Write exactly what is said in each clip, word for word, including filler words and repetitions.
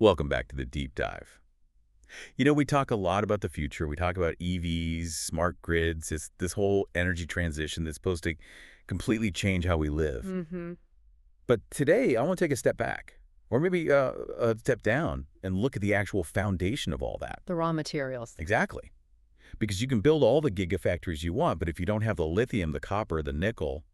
Welcome back to the deep dive. You know, we talk a lot about the future. We talk about E Vs, smart grids, it's this whole energy transition that's supposed to completely change how we live. Mm-hmm. But today, I want to take a step back, or maybe uh, a step down, and look at the actual foundation of all that. The raw materials. Exactly. Because you can build all the gigafactories you want, but if you don't have the lithium, the copper, the nickel,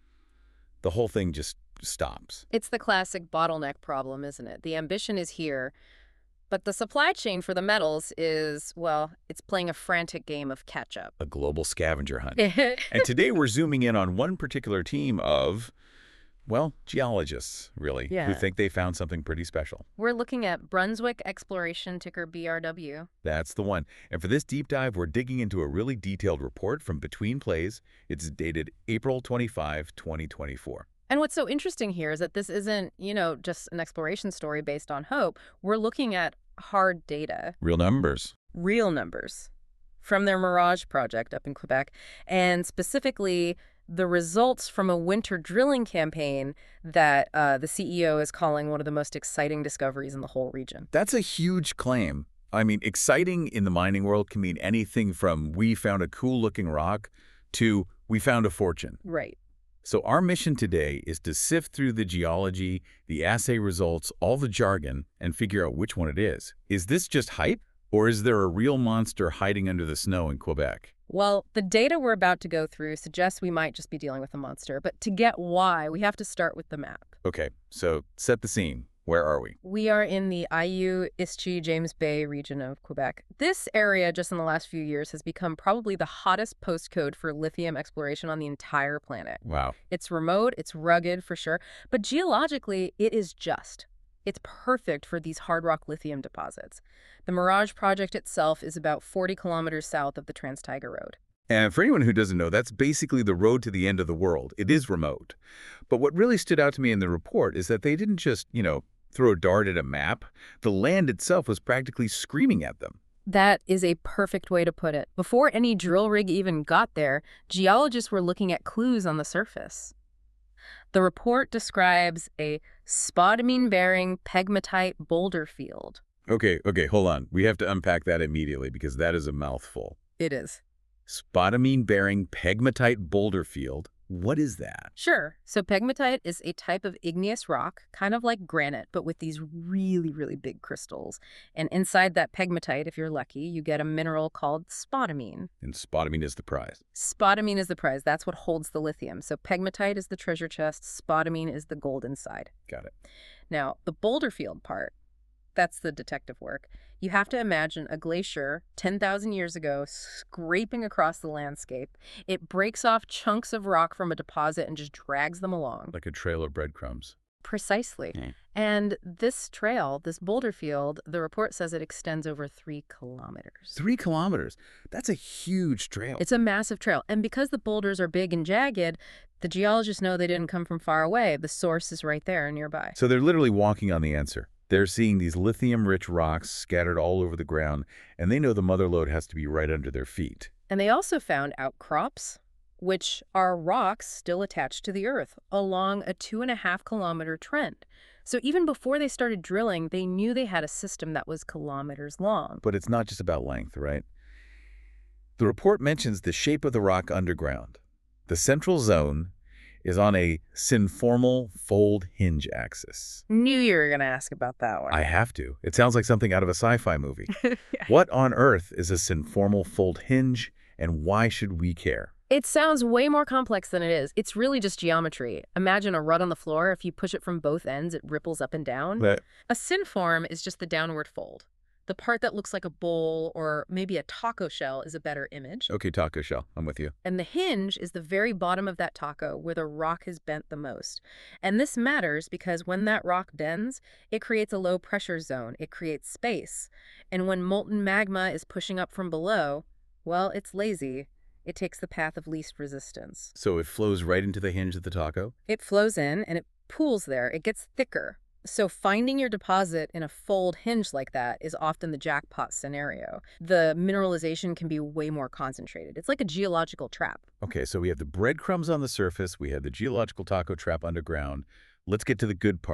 the whole thing just stops. It's the classic bottleneck problem, isn't it? The ambition is here, but the supply chain for the metals is, well, it's playing a frantic game of catch-up. A global scavenger hunt. And today we're zooming in on one particular team of, well, geologists, really, Yeah. who think they found something pretty special. We're looking at Brunswick Exploration, ticker B R W. That's the one. And for this deep dive, we're digging into a really detailed report from Between Plays. It's dated April twenty-fifth, twenty twenty-four. And what's so interesting here is that this isn't, you know, just an exploration story based on hope. We're looking at hard data, Real numbers. real numbers, from their Mirage project up in Quebec, and specifically the results from a winter drilling campaign that uh, the C E O is calling one of the most exciting discoveries in the whole region. That's a huge claim. I mean, exciting in the mining world can mean anything from we found a cool-looking rock to we found a fortune. Right. So our mission today is to sift through the geology, the assay results, all the jargon, and figure out which one it is. Is this just hype, or is there a real monster hiding under the snow in Quebec? Well, the data we're about to go through suggests we might just be dealing with a monster, but to get why, we have to start with the map. Okay, so set the scene. Where are we? We are in the Ayu, Ischia, James Bay region of Quebec. This area, just in the last few years, has become probably the hottest postcode for lithium exploration on the entire planet. Wow. It's remote, it's rugged for sure, but geologically, it is just. It's perfect for these hard rock lithium deposits. The Mirage project itself is about forty kilometers south of the Trans-Taiga Road. And for anyone who doesn't know, that's basically the road to the end of the world. It is remote. But what really stood out to me in the report is that they didn't just, you know, throw a dart at a map. The land itself was practically screaming at them. That is a perfect way to put it. Before any drill rig even got there, geologists were looking at clues on the surface. The report describes a spodumene-bearing pegmatite boulder field. Okay, okay, hold on. We have to unpack that immediately because that is a mouthful. It is. Spodumene-bearing pegmatite boulder field. What is that? Sure. So pegmatite is a type of igneous rock, kind of like granite, but with these really, really big crystals. And inside that pegmatite, if you're lucky, you get a mineral called spodumene. And spodumene is the prize. Spodumene is the prize. That's what holds the lithium. So pegmatite is the treasure chest. Spodumene is the gold inside. Got it. Now, the boulder field part, that's the detective work. You have to imagine a glacier ten thousand years ago scraping across the landscape. It breaks off chunks of rock from a deposit and just drags them along. Like a trail of breadcrumbs. Precisely. Yeah. And this trail, this boulder field, the report says it extends over three kilometers. Three kilometers. That's a huge trail. It's a massive trail. And because the boulders are big and jagged, the geologists know they didn't come from far away. The source is right there nearby. So they're literally walking on the answer. They're seeing these lithium-rich rocks scattered all over the ground, and they know the mother lode has to be right under their feet. And they also found outcrops, which are rocks still attached to the earth, along a two and a half kilometer trend. So even before they started drilling, they knew they had a system that was kilometers long. But it's not just about length, right? The report mentions the shape of the rock underground. The central zone is on a synformal fold hinge axis. Knew you were going to ask about that one. I have to. It sounds like something out of a sci-fi movie. Yeah. What on earth is a synformal fold hinge, and why should we care? It sounds way more complex than it is. It's really just geometry. Imagine a rut on the floor. If you push it from both ends, it ripples up and down. But A synform is just the downward fold. The part that looks like a bowl or maybe a taco shell is a better image. okay, taco shell. I'm with you. And the hinge is the very bottom of that taco where the rock is bent the most. And this matters because when that rock bends, it creates a low pressure zone. It creates space. And when molten magma is pushing up from below, well, it's lazy. It takes the path of least resistance. So it flows right into the hinge of the taco? It flows in and it pools there. It gets thicker. So finding your deposit in a fold hinge like that is often the jackpot scenario. The mineralization can be way more concentrated. It's like a geological trap. Okay, so we have the breadcrumbs on the surface. We have the geological taco trap underground. Let's get to the good part.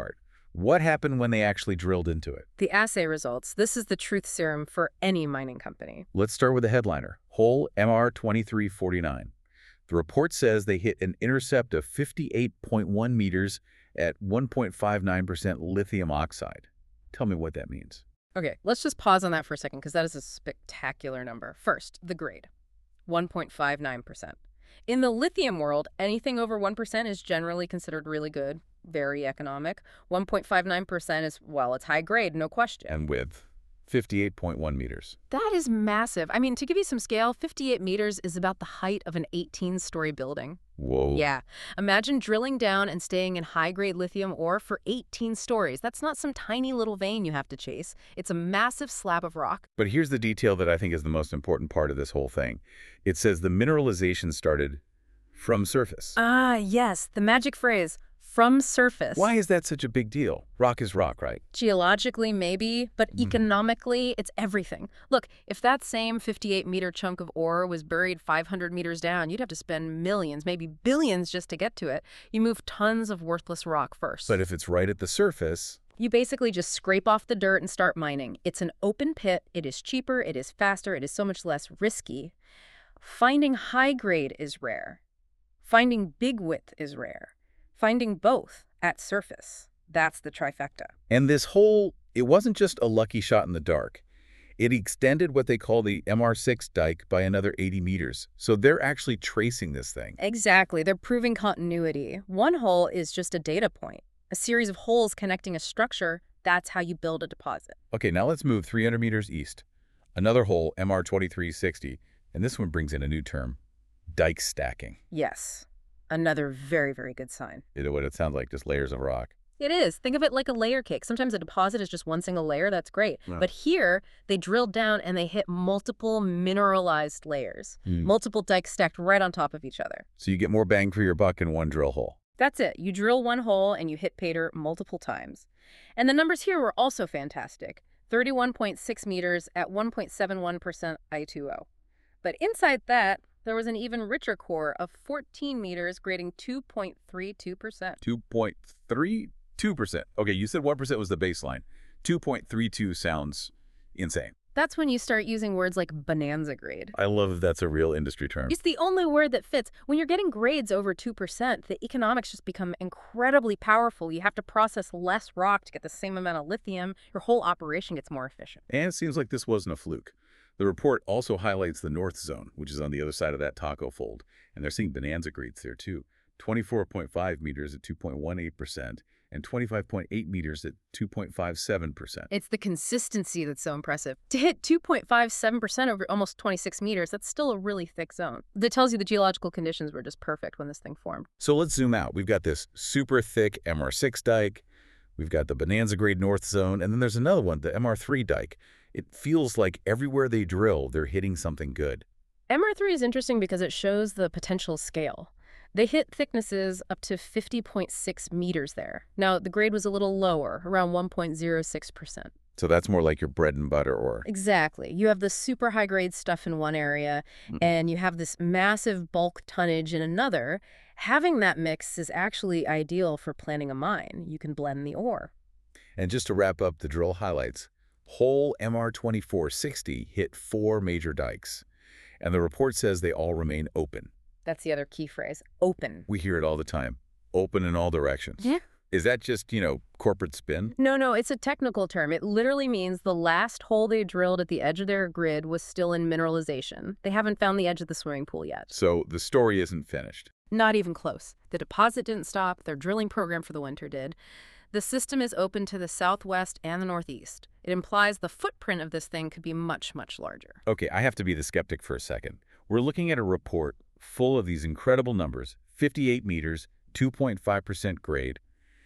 What happened when they actually drilled into it? The assay results, this is the truth serum for any mining company. Let's start with the headliner, hole M R twenty-three forty-nine. The report says they hit an intercept of fifty-eight point one meters at one point five nine percent lithium oxide. Tell me what that means. Okay, let's just pause on that for a second because that is a spectacular number. First, the grade, one point five nine percent. In the lithium world, anything over one percent is generally considered really good, very economic. one point five nine percent is, well, it's high grade, no question. And with fifty-eight point one meters. That is massive. I mean, to give you some scale, fifty-eight meters is about the height of an eighteen-story building. Whoa. Yeah. Imagine drilling down and staying in high-grade lithium ore for eighteen stories. That's not some tiny little vein you have to chase. It's a massive slab of rock. But here's the detail that I think is the most important part of this whole thing. It says the mineralization started from surface. Ah, yes, the magic phrase, from surface. Why is that such a big deal? Rock is rock, right? Geologically, maybe, but Mhm. economically, it's everything. Look, if that same fifty-eight meter chunk of ore was buried five hundred meters down, you'd have to spend millions, maybe billions just to get to it. You move tons of worthless rock first. But if it's right at the surface, You basically just scrape off the dirt and start mining. It's an open pit. It is cheaper. It is faster. It is so much less risky. Finding high grade is rare. Finding big width is rare. Finding both at surface, that's the trifecta. and this whole, it wasn't just a lucky shot in the dark. It extended what they call the M R six dike by another eighty meters. So they're actually tracing this thing. Exactly. They're proving continuity. One hole is just a data point. A series of holes connecting a structure, that's how you build a deposit. Okay, now let's move three hundred meters east. Another hole, M R twenty-three sixty, and this one brings in a new term, dike stacking. Yes. Another very, very good sign. You know what it sounds like, just layers of rock. It is. Think of it like a layer cake. Sometimes a deposit is just one single layer. That's great. Yeah. But here, they drilled down and they hit multiple mineralized layers, Hmm. multiple dikes stacked right on top of each other. So you get more bang for your buck in one drill hole. That's it. You drill one hole and you hit pay dirt multiple times. And the numbers here were also fantastic. thirty-one point six meters at one point seven one percent I two O. But inside that, there was an even richer core of fourteen meters grading two point three two percent. two point three two percent. Okay, you said one percent was the baseline. two point three two sounds insane. That's when you start using words like bonanza grade. I love that that's a real industry term. It's the only word that fits. When you're getting grades over two percent, the economics just become incredibly powerful. You have to process less rock to get the same amount of lithium. Your whole operation gets more efficient. And it seems like this wasn't a fluke. The report also highlights the North Zone, which is on the other side of that taco fold. And they're seeing bonanza grades there too. twenty-four point five meters at two point one eight percent and twenty-five point eight meters at two point five seven percent. It's the consistency that's so impressive. To hit two point five seven percent over almost twenty-six meters, that's still a really thick zone. That tells you the geological conditions were just perfect when this thing formed. So let's zoom out. We've got this super thick M R six dike. We've got the bonanza grade North Zone. And then there's another one, the M R three dike. It feels like everywhere they drill, they're hitting something good. M R three is interesting because it shows the potential scale. They hit thicknesses up to fifty point six meters there. Now, the grade was a little lower, around one point zero six percent. So that's more like your bread and butter ore. Exactly. You have the super high-grade stuff in one area, Mhm. and you have this massive bulk tonnage in another. Having that mix is actually ideal for planning a mine. You can blend the ore. And just to wrap up the drill highlights, hole M R twenty-four sixty hit four major dikes. And the report says they all remain open. That's the other key phrase, open. We hear it all the time. Open in all directions. Yeah. Is that just, you know, corporate spin? No, no, it's a technical term. It literally means the last hole they drilled at the edge of their grid was still in mineralization. They haven't found the edge of the swimming pool yet. So the story isn't finished. Not even close. The deposit didn't stop. Their drilling program for the winter did. The system is open to the southwest and the northeast. It implies the footprint of this thing could be much, much larger. Okay, I have to be the skeptic for a second. We're looking at a report full of these incredible numbers, fifty-eight meters, two point five percent grade.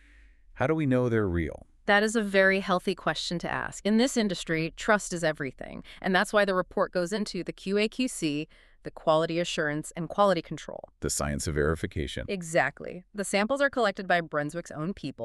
How do we know they're real? That is a very healthy question to ask. In this industry, trust is everything. And that's why the report goes into the Q A Q C, the quality assurance, and quality control. The science of verification. Exactly. The samples are collected by Brunswick's own people.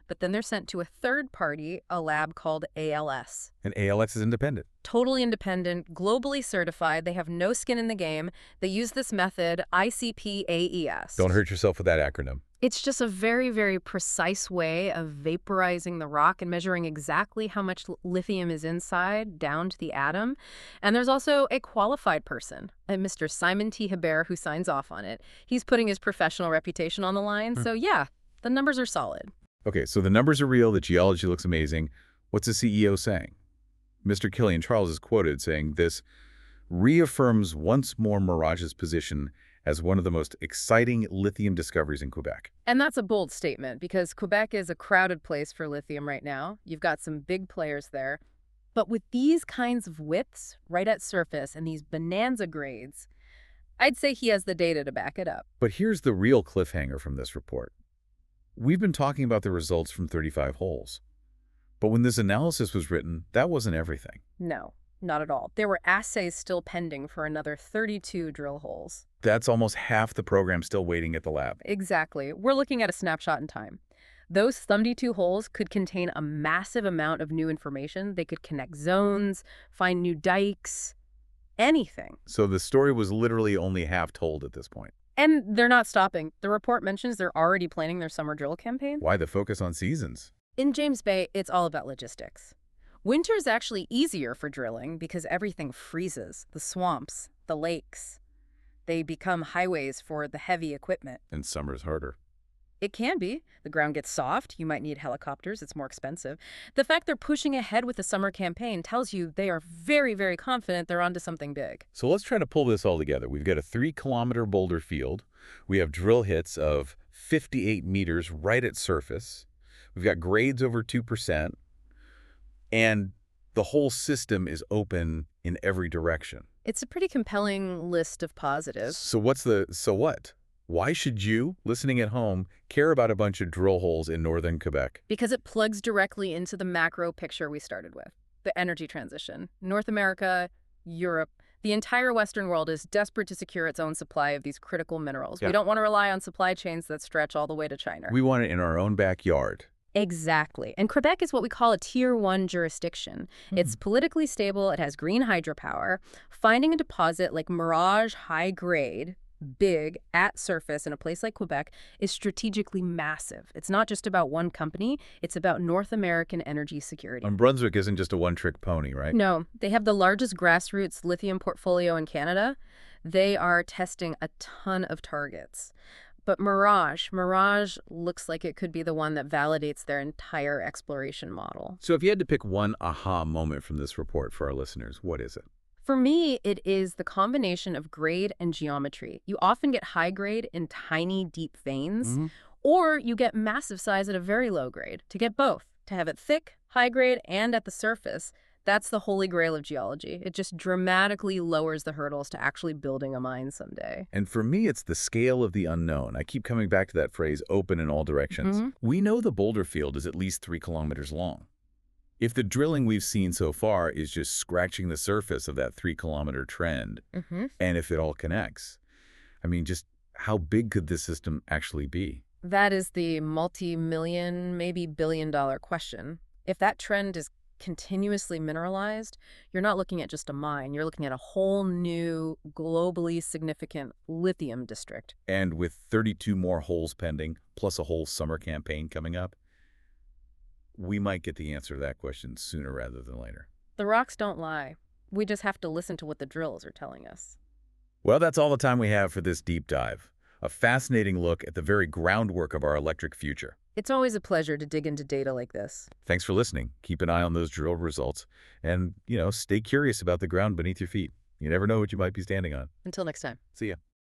but then they're sent to a third party, a lab called A L S. And A L S is independent. Totally independent, globally certified. They have no skin in the game. They use this method, I C P A E S. Don't hurt yourself with that acronym. It's just a very, very precise way of vaporizing the rock and measuring exactly how much lithium is inside, down to the atom. And there's also a qualified person, a Mister Simon T. Hebert, who signs off on it. He's putting his professional reputation on the line. Hmm. So yeah, the numbers are solid. Okay, so the numbers are real, the geology looks amazing. What's the C E O saying? Mister Killian Charles is quoted saying this reaffirms once more Mirage's position as one of the most exciting lithium discoveries in Quebec. And that's a bold statement because Quebec is a crowded place for lithium right now. You've got some big players there. But with these kinds of widths right at surface and these bonanza grades, I'd say he has the data to back it up. But here's the real cliffhanger from this report. We've been talking about the results from thirty-five holes. But when this analysis was written, that wasn't everything. No, not at all. There were assays still pending for another thirty-two drill holes. That's almost half the program still waiting at the lab. Exactly. We're looking at a snapshot in time. Those thirty-two holes could contain a massive amount of new information. They could connect zones, find new dikes, anything. So the story was literally only half told at this point. And they're not stopping. The report mentions they're already planning their summer drill campaign. Why the focus on seasons? In James Bay, it's all about logistics. Winter's actually easier for drilling because everything freezes. The swamps, the lakes, they become highways for the heavy equipment. And summer's harder. It can be. The ground gets soft. You might need helicopters. It's more expensive. The fact they're pushing ahead with the summer campaign tells you they are very, very confident they're onto something big. So let's try to pull this all together. We've got a three-kilometer boulder field. We have drill hits of fifty-eight meters right at surface. We've got grades over two percent. And the whole system is open in every direction. It's a pretty compelling list of positives. So what's the so what? Why should you, listening at home, care about a bunch of drill holes in northern Quebec? Because it plugs directly into the macro picture we started with, the energy transition. North America, Europe, the entire Western world is desperate to secure its own supply of these critical minerals. Yeah. We don't want to rely on supply chains that stretch all the way to China. We want it in our own backyard. Exactly. And Quebec is what we call a tier one jurisdiction. Mm-hmm. It's politically stable. It has green hydropower. Finding a deposit like Mirage high grade, big, at surface in a place like Quebec is strategically massive. It's not just about one company. It's about North American energy security. And Brunswick isn't just a one-trick pony, right? No. They have the largest grassroots lithium portfolio in Canada. They are testing a ton of targets. But Mirage, Mirage looks like it could be the one that validates their entire exploration model. So if you had to pick one aha moment from this report for our listeners, what is it? For me, it is the combination of grade and geometry. You often get high grade in tiny, deep veins, mm-hmm. or you get massive size at a very low grade. To get both, to have it thick, high grade, and at the surface, that's the holy grail of geology. It just dramatically lowers the hurdles to actually building a mine someday. And for me, it's the scale of the unknown. I keep coming back to that phrase, open in all directions. Mm-hmm. We know the boulder field is at least three kilometers long. If the drilling we've seen so far is just scratching the surface of that three-kilometer trend, mm-hmm. and if it all connects, I mean, just how big could this system actually be? That is the multi-million, maybe billion-dollar question. If that trend is continuously mineralized, you're not looking at just a mine. You're looking at a whole new, globally significant lithium district. And with thirty-two more holes pending, plus a whole summer campaign coming up, we might get the answer to that question sooner rather than later. The rocks don't lie. We just have to listen to what the drills are telling us. Well, that's all the time we have for this deep dive. A fascinating look at the very groundwork of our electric future. It's always a pleasure to dig into data like this. Thanks for listening. Keep an eye on those drill results. And, you know, stay curious about the ground beneath your feet. You never know what you might be standing on. Until next time. See ya.